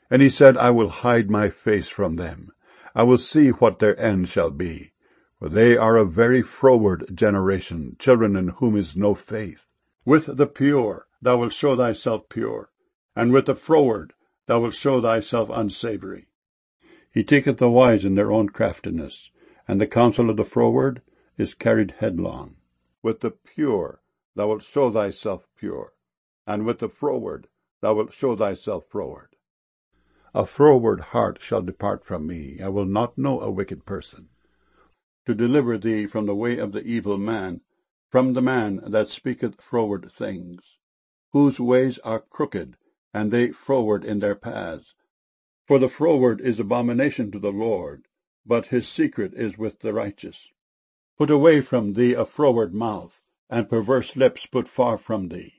And he said, I will hide my face from them. I will see what their end shall be. For they are a very froward generation, children in whom is no faith. With the pure thou wilt show thyself pure, and with the froward thou wilt show thyself unsavory. He taketh the wise in their own craftiness, and the counsel of the froward is carried headlong. With the pure thou wilt show thyself pure, and with the froward thou wilt show thyself froward. A froward heart shall depart from me. I will not know a wicked person. To deliver thee from the way of the evil man, from the man that speaketh froward things, whose ways are crooked, and they froward in their paths. For the froward is abomination to the Lord, but his secret is with the righteous. Put away from thee a froward mouth, and perverse lips put far from thee.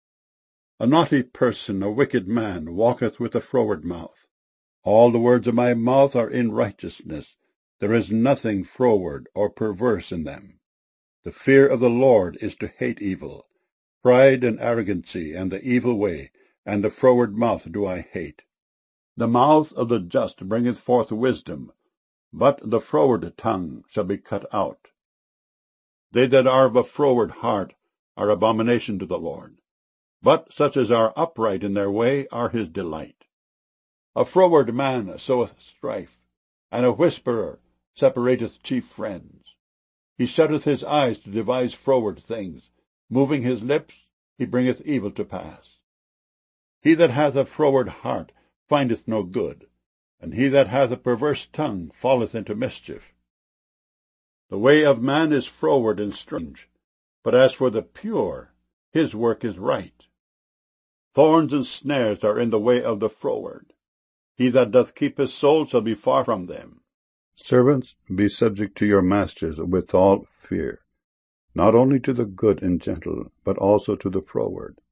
A naughty person, a wicked man, walketh with a froward mouth. All the words of my mouth are in righteousness. There is nothing froward or perverse in them. The fear of the Lord is to hate evil. Pride and arrogancy and the evil way, and the froward mouth do I hate. The mouth of the just bringeth forth wisdom, but the froward tongue shall be cut out. They that are of a froward heart are abomination to the Lord, but such as are upright in their way are his delight. A froward man soweth strife, and a whisperer separateth chief friends. He shutteth his eyes to devise froward things. Moving his lips, he bringeth evil to pass. He that hath a froward heart findeth no good, and he that hath a perverse tongue falleth into mischief. The way of man is froward and strange, but as for the pure, his work is right. Thorns and snares are in the way of the froward. He that doth keep his soul shall be far from them. Servants, be subject to your masters with all fear, not only to the good and gentle, but also to the froward.